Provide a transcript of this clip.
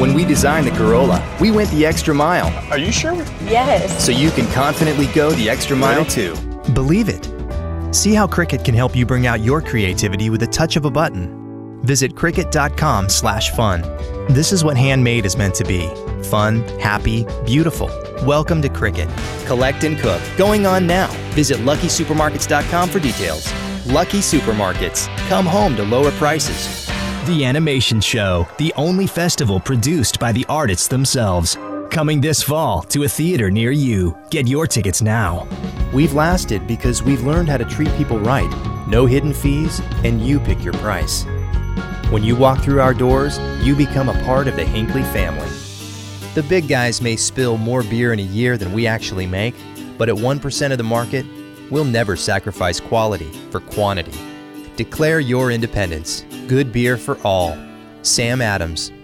When we designed the Corolla, we went the extra mile. Are you sure? Yes. So you can confidently go the extra mile too. Believe it. See how Cricut can help you bring out your creativity with a touch of a button. Visit Cricut.com/fun. This is what handmade is meant to be. Fun, happy, beautiful. Welcome to Cricut. Collect and cook. Going on now. Visit LuckySupermarkets.com for details. Lucky Supermarkets. Come home to lower prices. The Animation Show, the only festival produced by the artists themselves. Coming this fall to a theater near you. Get your tickets now. We've lasted because we've learned how to treat people right. No hidden fees, and you pick your price. When you walk through our doors, you become a part of the Hinckley family. The big guys may spill more beer in a year than we actually make, but at 1% of the market, we'll never sacrifice quality for quantity. Declare your independence. Good beer for all. Sam Adams,